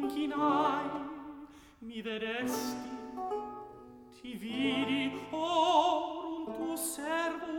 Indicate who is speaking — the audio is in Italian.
Speaker 1: m'inchinai, mi vedesti, ti vidi, or un tuo servo